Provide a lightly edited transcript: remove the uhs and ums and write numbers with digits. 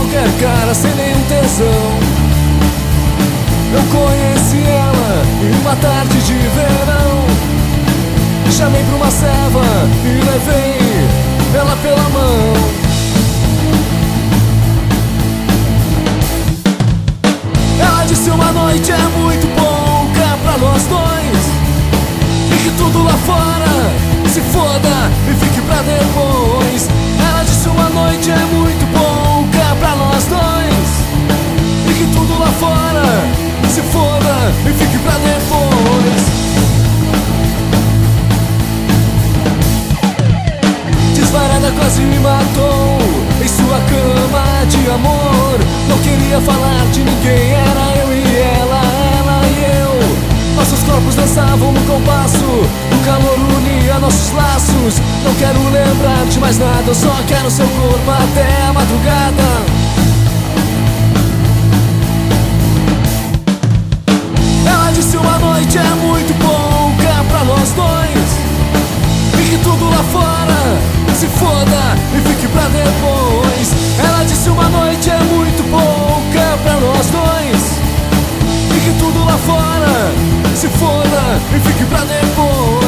qualquer cara sem nenhum tesão. Eu conheci ela em uma tarde de verão. Chamei pra uma ceva e levei ela pela mão. Ela disse: uma noite é muito pouca pra nós dois, e que tudo lá fora se foda e fique pra depois. Ela disse: uma noite é muito pouca pra nós dois, e que tudo lá fora se foda e fique pra depois. Desvarada quase me matou em sua cama de amor. Não queria falar de ninguém, era eu e ela e eu. Nossos corpos dançavam no compasso, o calor unia nossos laços. Não quero lembrar de mais nada, eu só quero seu corpo até a madrugada. Ela disse: uma noite é muito pouca pra nós dois, e que tudo lá fora se foda e fique pra depois. Ela disse: uma noite é muito pouca pra nós dois, e que tudo lá fora se foda e fique pra depois.